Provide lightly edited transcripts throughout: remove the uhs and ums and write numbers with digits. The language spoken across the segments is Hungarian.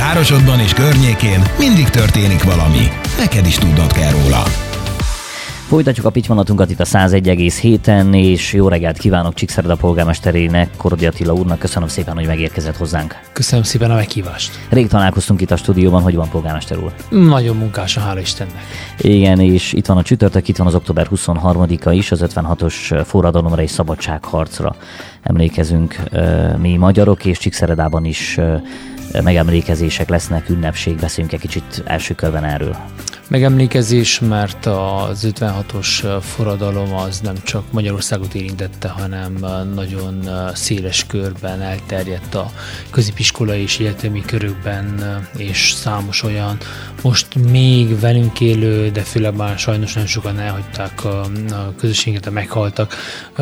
Városodban és környékén mindig történik valami. Neked is tudnod kell róla. Folytatjuk a pittyvonatunkat itt a 101,7-en, és jó reggelt kívánok Csíkszereda polgármesterének, Kordi Attila úrnak. Köszönöm szépen, hogy megérkezett hozzánk. Köszönöm szépen a meghívást. Rég találkoztunk itt a stúdióban, hogy van, polgármester úr? Nagyon munkásan, hála Istennek. Igen, és itt van a csütörtök, itt van az október 23-a is, az 56-os forradalomra és szabadságharcra emlékezünk mi magyarok, és Csíkszeredában is megemlékezések lesznek, ünnepség. Beszéljünk egy kicsit első körben erről. Megemlékezés, mert az 56-os forradalom az nem csak Magyarországot érintette, hanem nagyon széles körben elterjedt a középiskolai és egyetemi körökben, és számos olyan most még velünk élő, de főleg már sajnos nagyon sokan elhagyták a közösséget, meghaltak.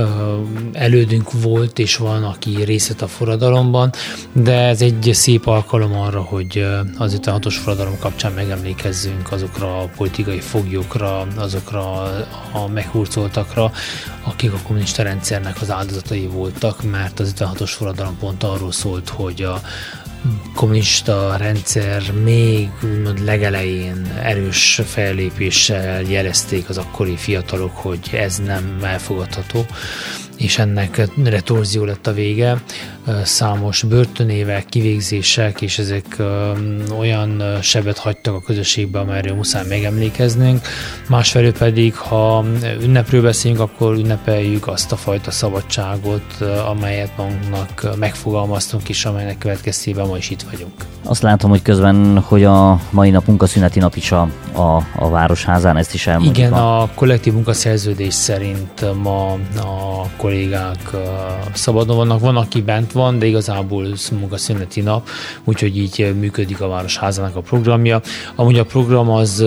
Elődünk volt és van, aki részt vett a forradalomban, de ez egy szép alkalom arra, hogy az 56-os forradalom kapcsán megemlékezzünk azokra a politikai foglyokra, azokra a meghurcoltakra, akik a kommunista rendszernek az áldozatai voltak, mert az 56-os forradalom pont arról szólt, hogy a kommunista rendszer még úgymond legelején erős fellépéssel jelezték az akkori fiatalok, hogy ez nem elfogadható, és ennek retorzió lett a vége. Számos börtönévek, kivégzések, és ezek olyan sebet hagytak a közösségbe, amelyről muszáj megemlékeznünk. Másfelől pedig, ha ünnepről beszélünk, akkor ünnepeljük azt a fajta szabadságot, amelyet magunknak megfogalmaztunk, és amelynek következtében ma is itt vagyunk. Azt látom, hogy közben, hogy a mai nap munkaszüneti nap is a Városházán, ezt is elmondjuk. Igen, a kollektív munkaszerződés szerint ma a kollégák szabadon vannak. Van, aki bent van, de igazából munkaszüneti nap, úgyhogy így működik a Városházának a programja. Amúgy a program az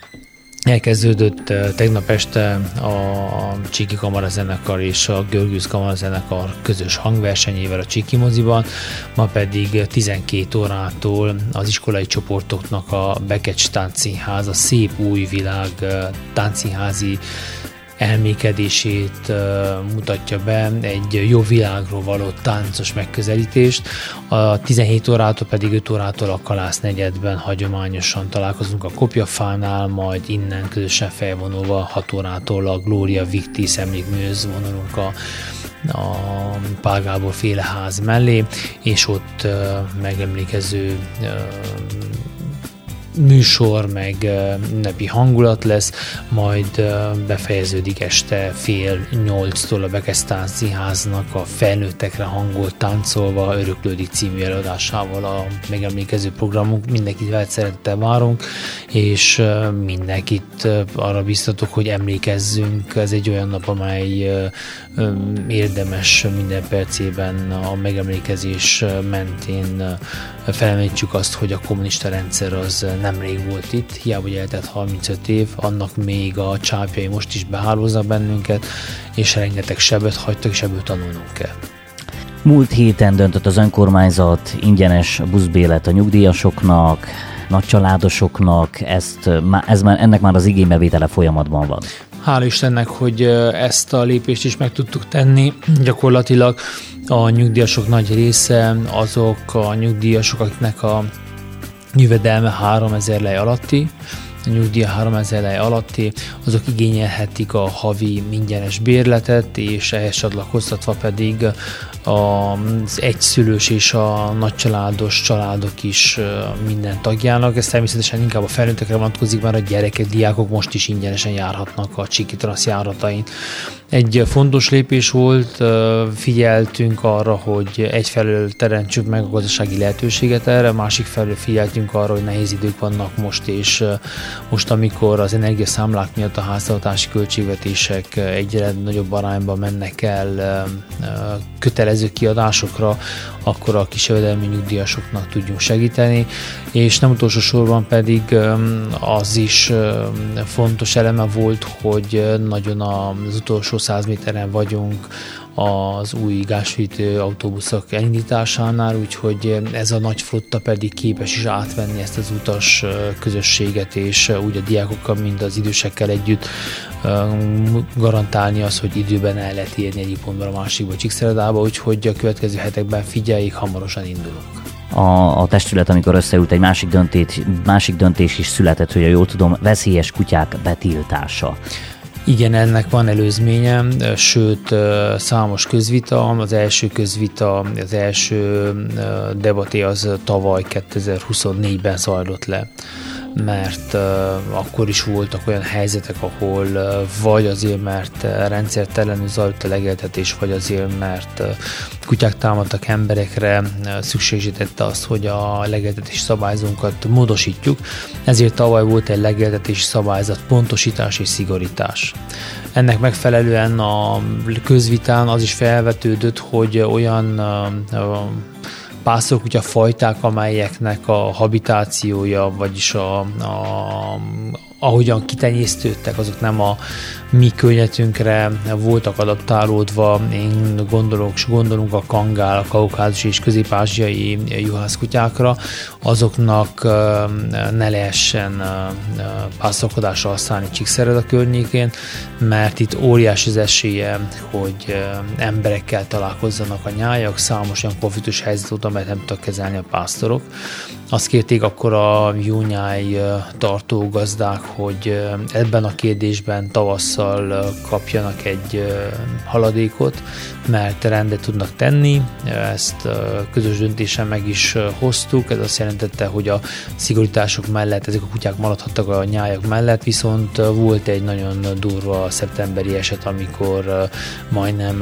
elkezdődött tegnap este a Csíki Kamarazenekar és a Görgőz Kamarazenekar közös hangversenyével a Csíki moziban, ma pedig 12 órától az iskolai csoportoknak a Bekecs Táncszínház, a Szép Új Világ táncszínházi elmékedését mutatja be, egy jó világról való táncos megközelítést. A 17 órától pedig 5 órától a Kalász negyedben hagyományosan találkozunk a Kopjafánál, majd innen közösen felvonulva 6 órától a Gloria Victis emlékműhöz vonulunk a Pál Gábor féle ház mellé, és ott megemlékező műsor, meg ünnepi hangulat lesz, majd befejeződik este 7:30 a Bekecs Táncszínháznak a felnőttekre hangolt Táncolva öröklődik című előadásával a megemlékező programunk. Mindenkit veled szeretettel várunk, és mindenkit arra biztatok, hogy emlékezzünk. Ez egy olyan nap, amely érdemes minden percében a megemlékezés mentén felemlítsük azt, hogy a kommunista rendszer az nemrég volt itt, hiába hogy eltelt 35 év, annak még a csápjai most is behálóznak bennünket, és rengeteg sebet hagytak, és ebből tanulnunk kell. Múlt héten döntött az önkormányzat ingyenes buszbérlet a nyugdíjasoknak, nagycsaládosoknak, ennek már az igénybevétele folyamatban van. Hála Istennek, hogy ezt a lépést is meg tudtuk tenni. Gyakorlatilag a nyugdíjasok nagy része azok a nyugdíjasok, akiknek a jövedelme 3000 lej alatti, a nyugdíja 3000 lej alatti, azok igényelhetik a havi ingyenes bérletet, és ehhez csatlakoztatva pedig az egyszülős és a nagycsaládos családok is minden tagjának. Ez természetesen inkább a felnőttekre vonatkozik, mert a gyerekek, diákok most is ingyenesen járhatnak a Csíki Trasz járatain. Egy fontos lépés volt, figyeltünk arra, hogy egyfelől teremtsük meg a gazdasági lehetőséget erre, másik felől figyeltünk arra, hogy nehéz idők vannak most, és most, amikor az energiaszámlák miatt a háztartási költségvetések egyre nagyobb arányban mennek el kötelező kiadásokra, akkor a kisjövedelmi nyugdíjasoknak tudjunk segíteni, és nem utolsó sorban pedig az is fontos eleme volt, hogy nagyon az utolsó 100 méteren vagyunk az új gázfűtő autóbuszok elindításánál, úgyhogy ez a nagy flotta pedig képes is átvenni ezt az utas közösséget, és úgy a diákokkal, mint az idősekkel együtt garantálni azt, hogy időben el lehet érni egyik pontból a másikba, Csíkszeredába, úgyhogy a következő hetekben figyeljék, hamarosan indulunk. a testület, amikor összeült, egy másik döntés is született, hogy jól tudom, veszélyes kutyák betiltása. Igen, ennek van előzménye, sőt számos közvita. Az első közvita, az első debaté az tavaly 2024-ben zajlott le, mert akkor is voltak olyan helyzetek, ahol vagy azért, mert rendszertelenül zajlott a legeltetés, vagy azért, mert kutyák támadtak emberekre, szükségesítette azt, hogy a legeltetési szabályzónkat módosítjuk. Ezért tavaly volt egy legeltetési szabályzat pontosítás és szigorítás. Ennek megfelelően a közvitán az is felvetődött, hogy olyan pásztorkutya fajták, amelyeknek a habitációja, vagyis ahogyan kitenyésztődtek, azok nem a mi környezetünkre voltak adaptálódva. Gondolunk a kangál, a kaukázus és közép-ázsiai juhászkutyákra, azoknak ne lehessen pásztorkodásra használni Csíkszereda környékén, mert itt óriási az esélye, hogy emberekkel találkozzanak a nyájak, számos olyan konfliktus helyzet volt, amelyet nem tudtak kezelni a pásztorok. Azt kérték akkor a jónyáj tartó gazdák, hogy ebben a kérdésben tavasszal kapjanak egy haladékot, mert rendet tudnak tenni. Ezt közös döntésen meg is hoztuk. Ez azt jelentette, hogy a szigorítások mellett ezek a kutyák maradhattak a nyájak mellett, viszont volt egy nagyon durva szeptemberi eset, amikor majdnem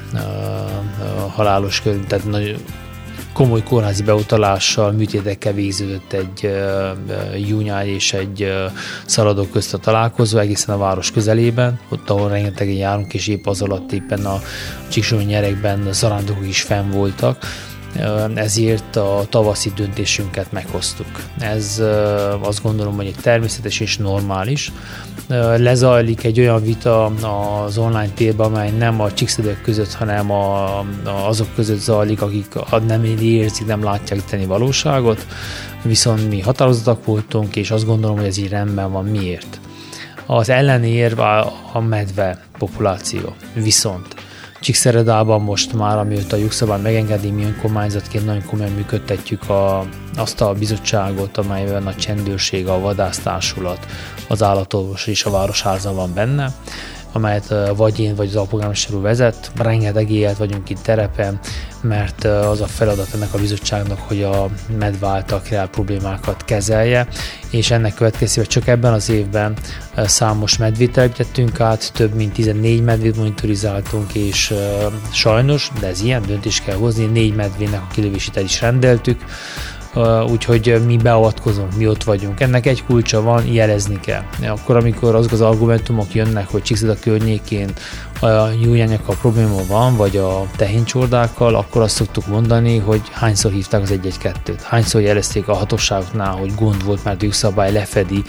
halálos körül, tehát komoly kórházi beutalással, műtétekkel végződött egy júnyáj és egy szaladó közt a találkozó egészen a város közelében, ott ahol rengetegen járunk, és épp az alatt éppen a Csíksomlyai nyerekben zarándokok is fenn voltak. Ezért a tavaszi döntésünket meghoztuk. Ez azt gondolom, hogy egy természetes és normális. Lezajlik egy olyan vita az online térben, amely nem a csíkszeredák között, hanem azok között zajlik, akik nem érzik, nem látják itteni valóságot, viszont mi határozottak voltunk, és azt gondolom, hogy ez így rendben van. Miért? Az ellenérv a medve populáció. Viszont Csíkszeredában most már, amióta a jogszabály megengedi, mi önkormányzatként nagyon komolyan működtetjük azt a bizottságot, amelyben a csendőrség, a vadásztársulat, az állatorvos és a városháza van benne, amelyet vagy én, vagy az alpolgármester úr vezet. Rengeteg élet vagyunk itt terepen, mert az a feladat ennek a bizottságnak, hogy a medve által kreált problémákat kezelje, és ennek következtében csak ebben az évben számos medvét telepítettünk át, több mint 14 medvét monitorizáltunk, és sajnos, de ez ilyen döntést kell hozni, 4 medvének a kilövését el is rendeltük, úgyhogy mi beavatkozunk, mi ott vagyunk. Ennek egy kulcsa van, jelezni kell. Akkor, amikor azok az argumentumok jönnek, hogy Csíkszereda környékén a jújányakkal probléma van, vagy a tehéncsordákkal, akkor azt szoktuk mondani, hogy hányszor hívták az 112-t, hányszor jelezték a hatóságoknál, hogy gond volt, mert a jogszabály lefedi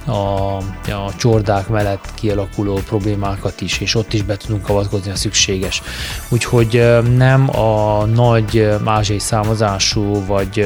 a csordák mellett kialakuló problémákat is, és ott is be tudunk avatkozni, ha szükséges. Úgyhogy nem a nagy ázsiai származású, vagy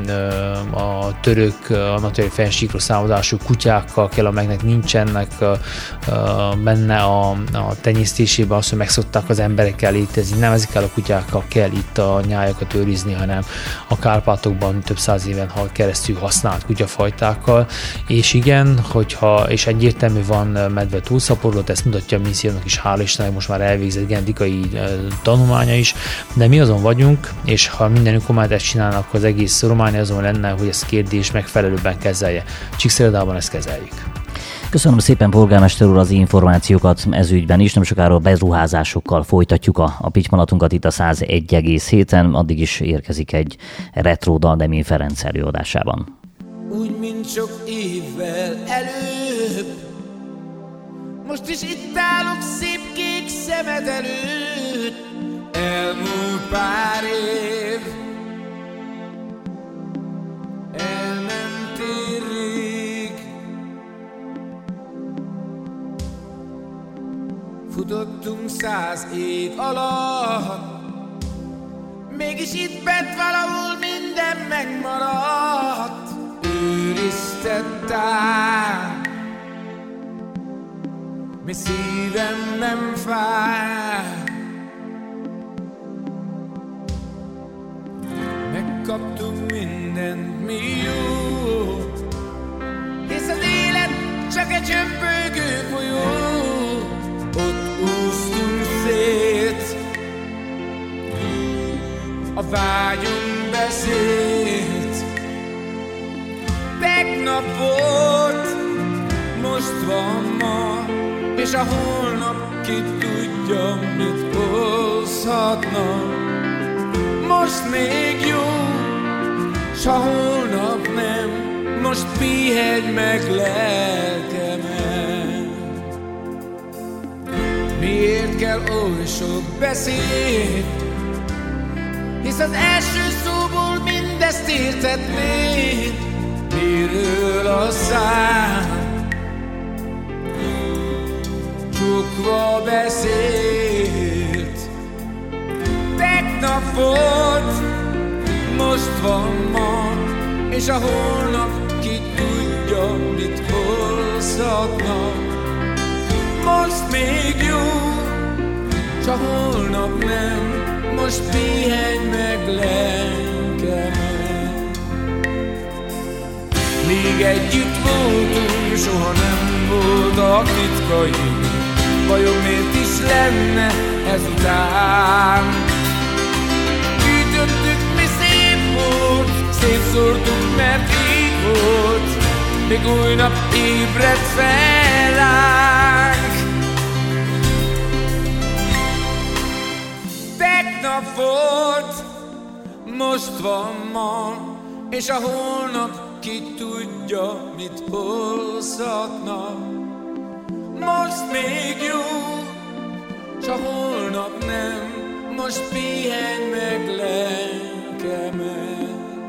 a török, a naturali fennsíkról származású kutyákkal kell, amelynek nincsenek benne a tenyésztésében az, hogy megszokták az emberekkel létezni. Nem ezekkel a kutyákkal kell itt a nyájakat őrizni, hanem a Kárpátokban több száz éven keresztül használt kutyafajtákkal. És igen, és egyértelmű van medve túlszaporodott, ezt mutatja a missziónak is, hála Istennek most már elvégzett genetikai tanulmánya is, de mi azon vagyunk, és ha minden önkormányzat ezt csinálnak, akkor az egész Románia azon lenne, hogy ezt kérdés megfelelőben kezelje. Csíkszeredában ezt kezeljük. Köszönöm szépen, polgármester úr, az információkat ez ügyben is. Nem sokára beruházásokkal folytatjuk a pitymanatunkat itt a 101,7-en. Addig is érkezik egy retro dal Demén Ferenc előadásában. Úgy, mint sok évvel előbb, most is itt állok szép kék szemed előtt. Elmúlt pár év, elmentél rég, futottunk 100 év alatt, mégis itt bent valahol minden megmaradt. Őriztettál, mi szívem nem fáj. Megkaptunk Tegnap volt, most van ma, és a holnap ki tudja, mit hozhatna. Most még jó, s a holnap nem, most pihenj meg lelkemen. Miért kell oly sok beszéd? Hisz az első szóból mindezt értetnéd. Miről a szám csukva beszélt? Tegnap volt, most van ma, és a holnap ki tudja, mit hozhatna. Most még jó, s a holnap nem, most pihenj meg lelkemen. Míg együtt voltunk, soha nem voltak titkaink. Vajon miért is lenne ezután? Gyűjtöttük, mi szép volt, szétszórtuk, mert így volt, még új nap ébredt fel ránk. Tegnap volt, most van ma, és a holnap ki tudja, mit hozhatna. Most még jó, s a holnap nem, most pihenj meg lelkemen.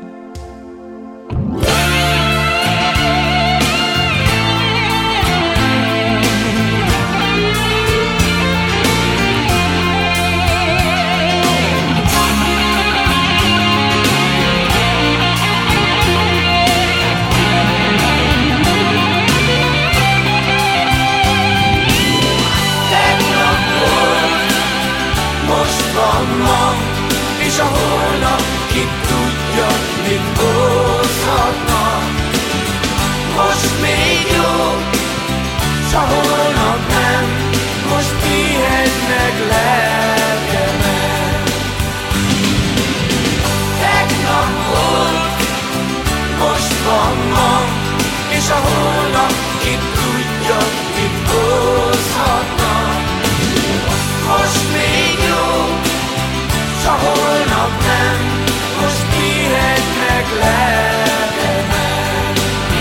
És a holnap ki tudja, mit hozhatna. Most még jó, s a holnap nem, most pihenj meg lelkemen. Tegnap volt, most van ma, és a holnap ki tudja, mit hozhatna. Most még jó, s a holnap nem, most pihenj meg lelkemen.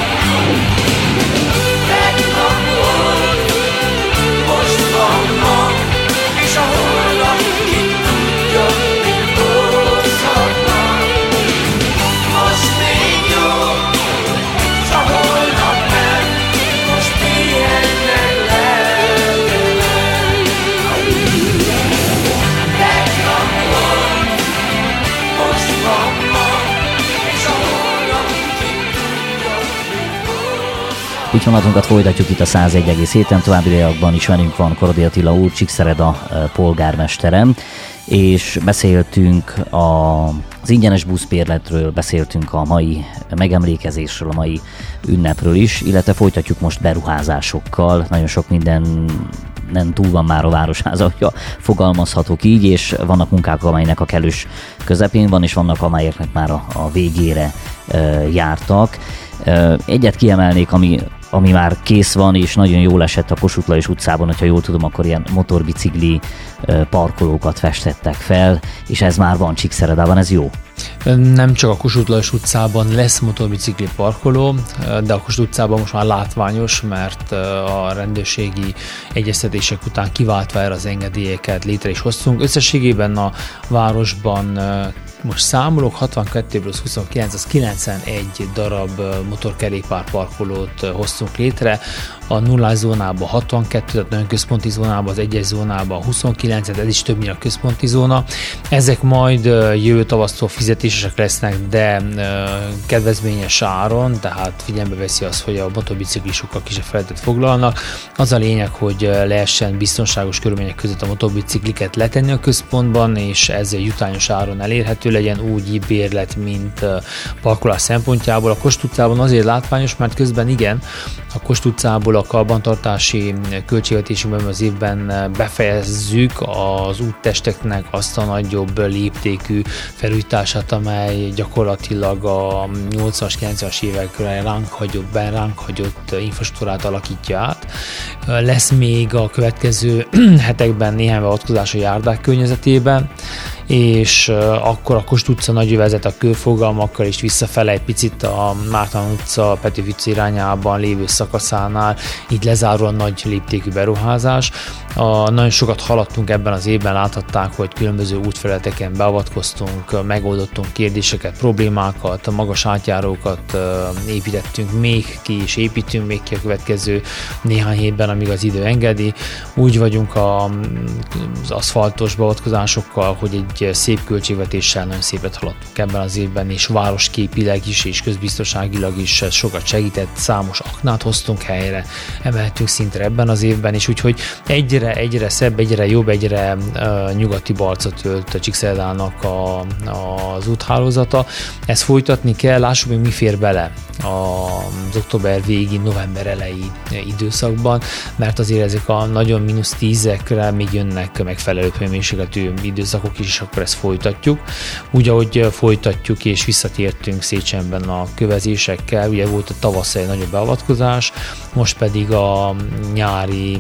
Tegnap volt, most van ma, és a holnap ki tudja, mit hozhatna. Most még jó, s a holnap nem, most pihenj meg lelkemen. Tegnap volt, most van ma, és a holnap ki tudja, mit hozhatna. Úgyvonatunkat folytatjuk itt a 101,7-en, továbbiakban is velünk van Korodi Attila úr, Csíkszereda polgármestere, és beszéltünk az ingyenes buszbérletről, beszéltünk a mai megemlékezésről, a mai ünnepről is, illetve folytatjuk most beruházásokkal. Nagyon sok minden túl van már a Városháza, hogyha fogalmazhatok így, és vannak munkák, amelynek a kellős közepén van, és vannak, amelyeknek már a végére jártak. Egyet kiemelnék, ami már kész van, és nagyon jól esett a Kossuth Lajos utcában, hogyha jól tudom, akkor ilyen motorbicikli parkolókat festettek fel, és ez már van Csíkszeredában, ez jó? Nem csak a Kossuth Lajos utcában lesz motorbicikli parkoló, de a Kossuth utcában most már látványos, mert a rendőrségi egyeztetések után kiváltva erre az engedélyeket létre is hoztunk. Összességében a városban most számolok, 62 plusz 29, az 91 darab motorkerékpárparkolót hoztunk létre. A nullás zónában 62, tehát nagyon központi zónában, az egyes zónában 29, ez is többnyire a központi zóna. Ezek majd jövő tavasztól fizetésesek lesznek, de kedvezményes áron, tehát figyelembe veszi azt, hogy a motorbiciklisokkal kisebb feladatot foglalnak. Az a lényeg, hogy lehessen biztonságos körülmények között a motorbicikliket letenni a központban, és ezzel jutányos áron elérhető legyen, úgy bérlet, mint parkolás szempontjából. A Kossuth utcában azért látványos, mert közben igen, a Kossuth utcából a karbantartási költségvetésünkben az évben befejezzük az úttesteknek azt a nagyobb léptékű felújítását, beruházását, amely gyakorlatilag a 80-as, 90-as évekre ránk hagyott infrastruktúrát alakítja át. Lesz még a következő hetekben néhány beavatkozás a járdák környezetében, és akkor a Kossuth utca nagyövezet a körforgalmakkal is visszafele egy picit a Márton utca, Petőfi utca irányában lévő szakaszánál, így lezárul a nagy léptékű beruházás. Nagyon sokat haladtunk ebben az évben, láthatták, hogy különböző útfelületeken beavatkoztunk, megoldottunk kérdéseket, problémákat, magas átjárókat építettünk még ki, és építünk még ki a következő néhány hétben, amíg az idő engedi. Úgy vagyunk az aszfaltos beavatkozásokkal, hogy egy szép költségvetéssel nagyon szépet haladtunk ebben az évben, és városképileg is, és közbiztonságilag is sokat segített, számos aknát hoztunk helyre, emeltünk szintre ebben az évben, és úgyhogy egyre szebb, egyre jobb, egyre nyugati arcot ölt a Csíkszeredának az úthálózata. Ezt folytatni kell, lássuk még mi fér bele az október végi, november elejé időszakban, mert azért ezek a nagyon -10-ekre még jönnek megfelelő hőmérsékletű időszakok is, és akkor ezt folytatjuk. Úgy, ahogy folytatjuk és visszatértünk Széchenben a kövezésekkel, ugye volt a tavasz egy nagyobb beavatkozás, most pedig a nyári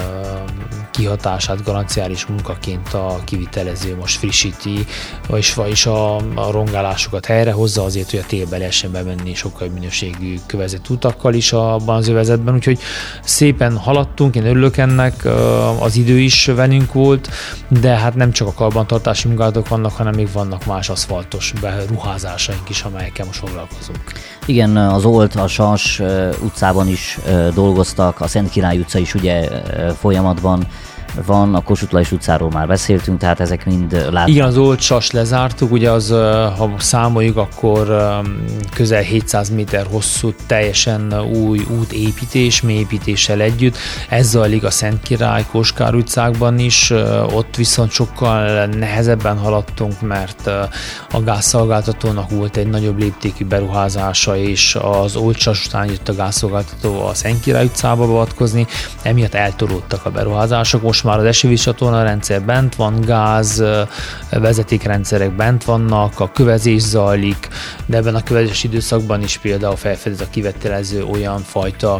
kihatását garanciális munkaként a kivitelező most frissíti, vagyis a rongálásokat helyrehozza azért, hogy a télbe lehessen bemenni sokkal minőségű kövezett utakkal is abban az övezetben, úgyhogy szépen haladtunk, én örülök ennek, az idő is velünk volt, de hát nem csak a karbantartási munkálatok vannak, hanem még vannak más aszfaltos beruházásaink is, amelyekkel most foglalkozunk. Igen, az Olt, a Sas utcában is dolgoztak, a Szent Király utca is ugye folyamatban van, a Kossuth Lajos utcáról már beszéltünk, tehát ezek mind látnak. Igen, az Olt Sas lezártuk, ugye az, ha számoljuk, akkor közel 700 méter hosszú, teljesen új útépítés, mélyépítéssel együtt. Ez zajlik a Szent Király, Koskár utcákban is, ott viszont sokkal nehezebben haladtunk, mert a gázszolgáltatónak volt egy nagyobb léptékű beruházása, és az Olt Sas után jött a gázszolgáltató a Szent Király utcába beavatkozni, emiatt eltolódtak a beruházások. Most már az esővíz csatorna rendszer bent van, gáz vezetékrendszerek bent vannak, a kövezés zajlik, de ebben a kövezés időszakban is például felfedez a kivetelező olyan fajta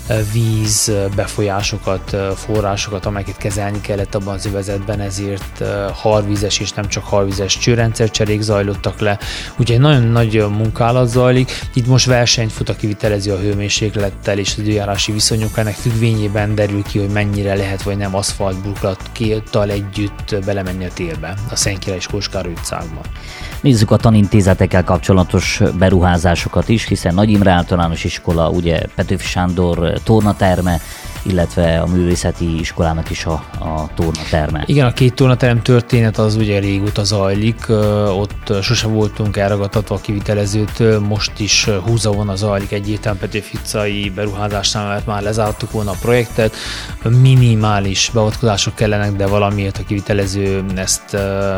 víz befolyásokat, forrásokat, amelyeket kezelni kellett abban az övezetben, ezért harvízes és nem csak harvízes csőrendszercserék zajlottak le, úgyhogy nagyon nagy munkálat zajlik. Itt most versenyt fut a kivitelező a hőmérséklettel és az időjárási viszonyok, ennek függvényében derül ki, hogy mennyire lehet vagy nem aszfaltburkolattal együtt belemenni a télbe, a Szent Király és Koskár utcákban. Nézzük a tanintézetekkel kapcsolatos beruházásokat is, hiszen Nagy Imre Általános Iskola, ugye Petőfi Sándor tornaterme, illetve a művészeti iskolának is a tornaterme. Igen, a két tornaterem történet az ugye régóta zajlik, ott sose voltunk elragadtatva a kivitelezőtől, most is húzavona zajlik egyértelműen Petőfi utcai beruházásnál, mert már lezártuk volna a projektet, minimális beavatkozások kellenek, de valamiért a kivitelező ezt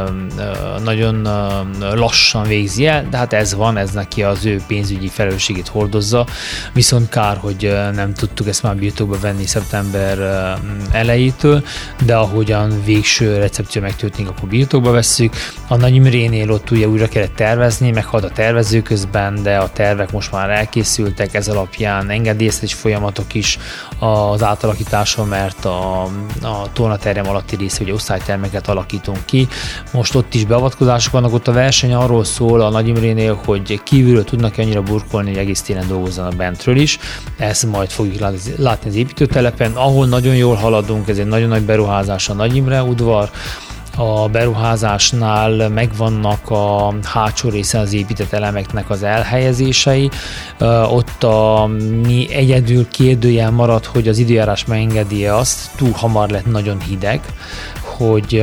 nagyon lassan végzi el, de hát ez van, ez neki az ő pénzügyi felelősségét hordozza, viszont kár, hogy nem tudtuk ezt már birtokba venni szeptember elejétől, de ahogyan végső recepció megtörténik, akkor birtokba vesszük. A Nagy Imrénél ott ugye újra kellett tervezni, meghalt a tervező közben, de a tervek most már elkészültek, ez alapján engedélyeztetés folyamatok is az átalakításon, mert a tornaterem alatti része, ugye osztálytermeket alakítunk ki. Most ott is beavatkozások vannak, ott a verseny arról szól a Nagy Imrénél, hogy kívülről tudnak annyira burkolni, hogy egész télen dolgozzanak bentről is. Ezt majd fogjuk látni az építőtelepen, ahol nagyon jól haladunk, ez egy nagyon nagy beruházás a Nagy Imre udvar. A beruházásnál megvannak a hátsó része az épített elemeknek az elhelyezései. Ott mi egyedül kérdőjel marad, hogy az időjárás megengedi azt, túl hamar lett nagyon hideg, hogy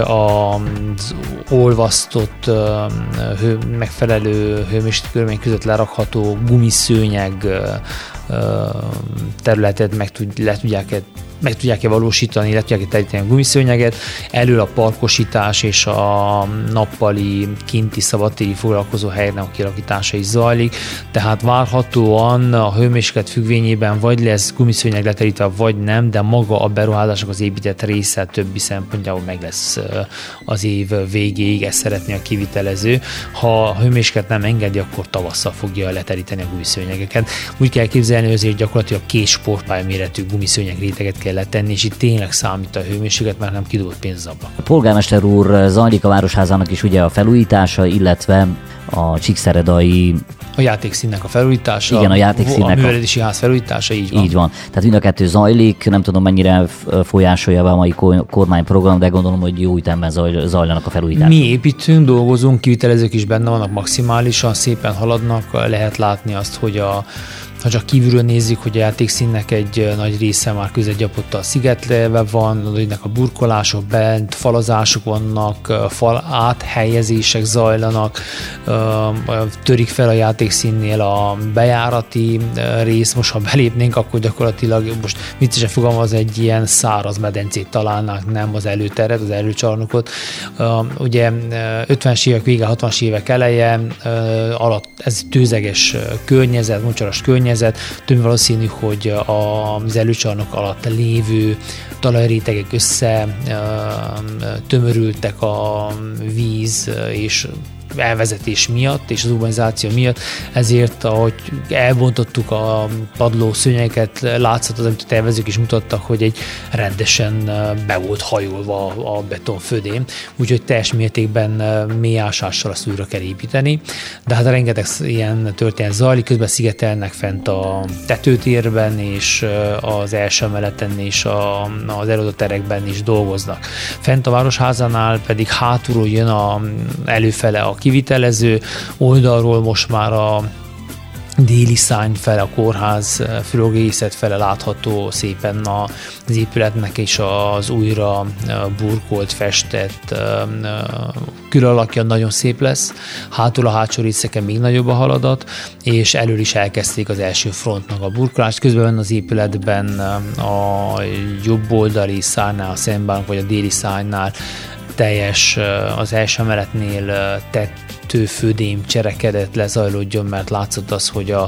az olvasztott megfelelő hőmérséklet körülmények között lerakható gumiszőnyeg területet le tudják-e valósítani, le tudják-e teríteni a gumiszőnyeget. Elől a parkosítás és a nappali, kinti, szabadtéri foglalkozó helynek a kialakítása is zajlik, tehát várhatóan a hőmérséklet függvényében vagy lesz gumiszőnyeg leterítve, vagy nem, de maga a beruházásnak az épített része többi szempontjából meg lesz az év végéig, ezt szeretné a kivitelező. Ha a hőmérséklet nem engedi, akkor tavasszal fogja leteríteni a gumiszőnyegeket. Úgy kell képzelni, hogy azért gyakorlatilag 2 sportpálya méretű gumiszőnyeg réteget kell letenni, és itt tényleg számít a hőmérséklet, mert nem kidobott pénz az ablak. A polgármester úr, zajlik a Városházának is ugye a felújítása, illetve a csíkszeredai... A játékszínnek a felújítása, igen, a játékszínnek a művelődési ház felújítása, így van. Így van. Tehát mind a kettő zajlik, nem tudom mennyire folyásolja a mai kormányprogram, de gondolom, hogy jó ütemben zajlanak a felújítások. Mi építünk, dolgozunk, kivitelezők is benne vannak maximálisan, szépen haladnak, lehet látni azt, hogy ha csak kívülről nézzük, hogy a játékszínnek egy nagy része már közelgyapottal szigetelve van, a burkolások, bent falazások vannak, fal áthelyezések zajlanak, törik fel a játékszínnél a bejárati rész, most ha belépnénk, akkor gyakorlatilag most viccesen fogalmaz, egy ilyen száraz medencét találnánk, nem az előteret, az előcsarnokot. Ugye 50-es évek vége, 60-as évek eleje alatt ez tőzeges környezet, mocsaras környezet, több valószínű, hogy az előcsarnok alatt lévő talajrétegek össze tömörültek a víz és elvezetés miatt és az urbanizáció miatt, ezért ahogy elbontottuk a padló szőnyegeket, látszott az, amit a tervezők is mutattak, hogy egy rendesen be volt hajolva a betonfödém, úgyhogy teljes mértékben mély ásással azt újra kell építeni, de hát rengeteg ilyen történet zajlik, közben szigetelnek fent a tetőtérben és az első emeleten és az előadóterekben is dolgoznak. Fent a Városházánál pedig hátulról jön előfele a kivitelező, oldalról most már a déli szárny fele, a kórház fülogészet fele látható szépen az épületnek és az újra burkolt, festett külalakja nagyon szép lesz. Hátul a hátsó részeken még nagyobb a haladat, és elől is elkezdték az első frontnak a burkolást. Közben az épületben a jobb oldali szárnál, szemben vagy a déli szárnynál teljes az első emeletnél tetőfödém cserekedett lezajlódjon, mert látszott az, hogy az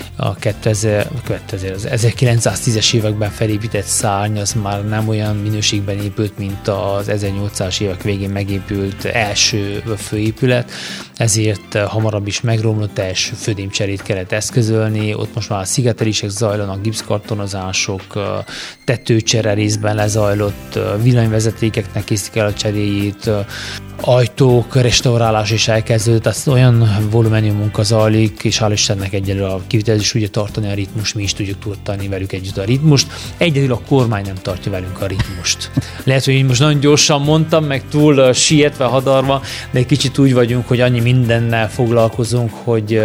1910-es években felépített szárny az már nem olyan minőségben épült, mint az 1800-as évek végén megépült első főépület, ezért hamarabb is megromlott, teljes födémcserét kellett eszközölni, ott most már a szigetelések zajlanak, gipszkartonozások, tetőcsere részben lezajlott, villanyvezetékeknek készítik el a cseréjét, ajtók restaurálás is elkezdődött, tehát olyan volumenű munka zajlik, és hál' Istennek egyelőre a kivitelezés tudja tartani a ritmust, mi is tudjuk tartani velük együtt a ritmust. Egyedül a kormány nem tartja velünk a ritmust. Lehet, hogy én most nagyon gyorsan mondtam, meg túl sietve, hadarva, de egy kicsit úgy vagyunk, hogy annyi mindennel foglalkozunk, hogy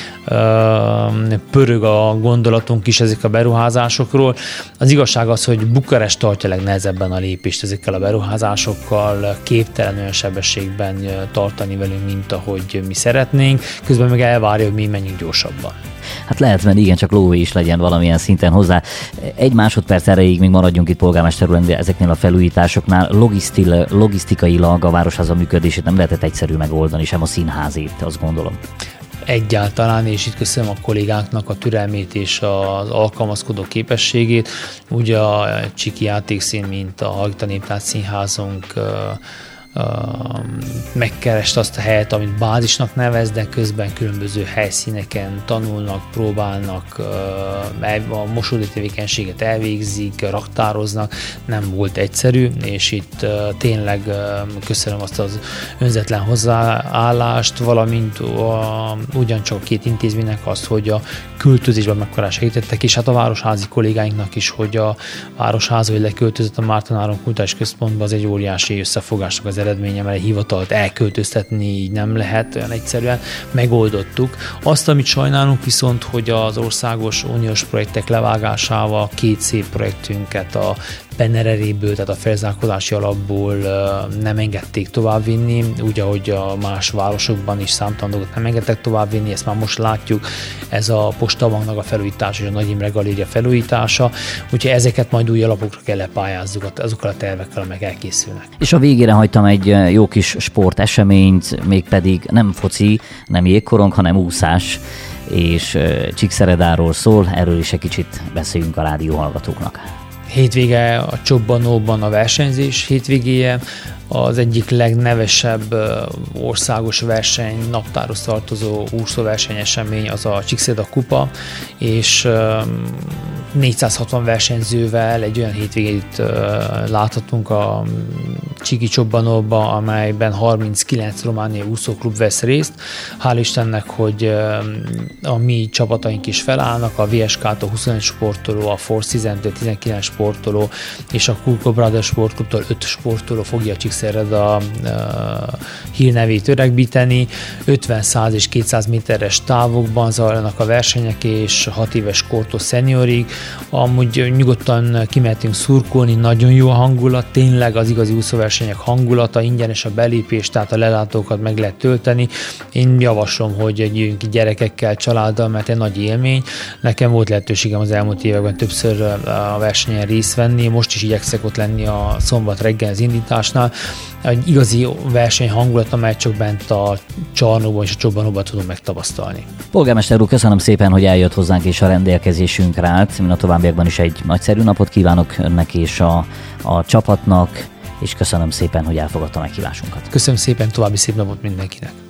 pörög a gondolatunk is ezek a beruházásokról. Az igazság az, hogy Bukarest tartja legnehezebben a lépést ezekkel a beruházásokkal, képtelen olyan sebességben tartani velünk, mint ahogy mi szeretnénk, közben meg elvárja, hogy mi menjünk gyorsabban. Hát lehet, mert igen, csak lóvé is legyen valamilyen szinten hozzá. Egy másodperc erejéig még maradjunk itt polgármester úr, ezeknél a felújításoknál. Logisztikailag a Városháza működését nem lehetett egyszerű megoldani, sem a színházét, azt gondolom. Egyáltalán, és itt köszönöm a kollégáknak a türelmét és az alkalmazkodó képességét. Ugye a Csiki Játékszín, mint a Hargita Néptánc Színházunk megkereste azt a helyet, amit bázisnak nevez, de közben különböző helyszíneken tanulnak, próbálnak, a mosódó tevékenységet elvégzik, raktároznak, nem volt egyszerű, és itt tényleg köszönöm azt az önzetlen hozzáállást, valamint ugyancsak a két intézménynek azt, hogy a költözésben mekkora segítettek, és hát a városházi kollégáinknak is, hogy a Városháza, hogy leköltözött a Márton Áron Kulturális Központba, az egy óriási összefogásnak az eredménye, mert egy hivatalt elköltöztetni így nem lehet olyan egyszerűen, megoldottuk. Azt, amit sajnálunk viszont, hogy az országos uniós projektek levágásával két szép projektünket, a Pennereréből, tehát a felzárkózási alapból nem engedték továbbvinni, úgy, ahogy a más városokban is számtalan dolgot nem engedtek továbbvinni, ezt már most látjuk, ez a postabanknak a felújítása és a Nagy Imre Galéria felújítása, úgyhogy ezeket majd új alapokra kell lepályázzuk azokkal a tervekkel, amelyek elkészülnek. És a végére hagytam egy jó kis sporteseményt, mégpedig nem foci, nem jégkorong, hanem úszás, és Csíkszeredáról szól, erről is egy kicsit beszéljünk a rádió hallgatóknak. Hétvége a Csobbanóban a versenyzés hétvégéje, az egyik legnevesebb országos verseny, naptáros tartozó úszóverseny esemény az a Csíkszereda kupa, és 460 versenyzővel egy olyan hétvégét láthatunk a Csíki Csobbanóba, amelyben 39 romániai úszóklub vesz részt. Hál' Istennek, hogy a mi csapataink is felállnak, a VSK-tól 21 sportoló, a Force 19 sportoló és a Kulko Brothers sportklubtól 5 sportoló fogja a Csíkszereda hírnevét öregbíteni. 50, 100 és 200 méteres távokban zajlanak a versenyek, és 6 éves kortól szeniorig. Amúgy nyugodtan kimehetünk szurkolni, nagyon jó a hangulat, tényleg az igazi úszóversenyek hangulata, ingyenes a belépés, tehát a lelátókat meg lehet tölteni. Én javaslom, hogy jöjjünk ki gyerekekkel, családdal, mert egy nagy élmény. Nekem volt lehetőségem az elmúlt években többször a versenyen részt venni, most is igyekszek ott lenni a szombat reggel az indításnál. Egy igazi verseny hangulat, amely csak bent a Csarnokban és a Csobbanóban tudom megtapasztalni. Polgármester úr, köszönöm szépen, hogy eljött hozzánk és a rendelkezésünkre állt. Én a továbbiakban is egy nagyszerű napot kívánok önnek és a csapatnak, és köszönöm szépen, hogy elfogadta meghívásunkat. Köszönöm szépen, további szép napot mindenkinek.